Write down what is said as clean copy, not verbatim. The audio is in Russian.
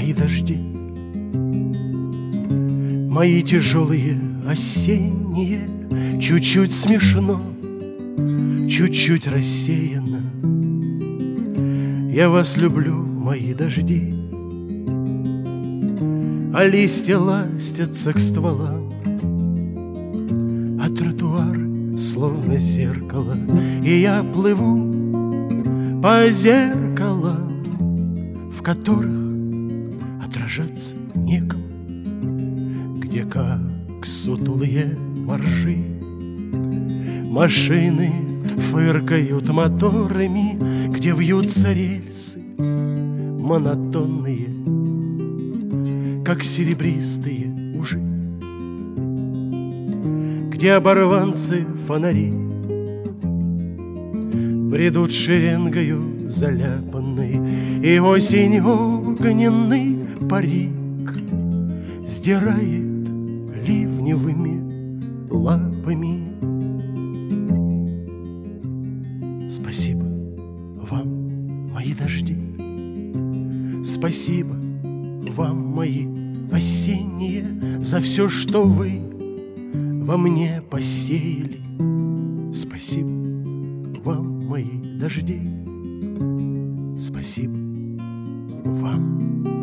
мои дожди, мои тяжелые осенние. Чуть-чуть смешно, чуть-чуть рассеяно. Я вас люблю, мои дожди, а листья ластятся к стволам, а тротуар словно зеркало, и я плыву по зеркалам, в которых отражаться некому, где как сутулые моржи машины фыркают моторами, где вьются рельсы монотонные, как серебристые ужи, где оборванцы фонари бредут шеренгою заляпанной, и осень огненный парик сдирает ливневыми лапами. Спасибо вам, мои дожди, спасибо вам, мои осенние, за все, что вы во мне посеяли. Спасибо вам, мои дожди, спасибо вам.